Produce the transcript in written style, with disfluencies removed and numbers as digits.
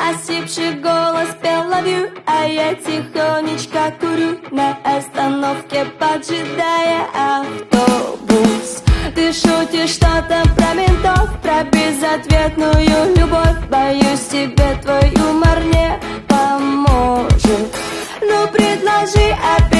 Осипший голос пел love you, а я тихонечко курю на остановке, поджидая автобус. Ты шутишь что-то про ментов, про безответную любовь. Боюсь, тебе твой юмор не поможет. Ну предложи опять.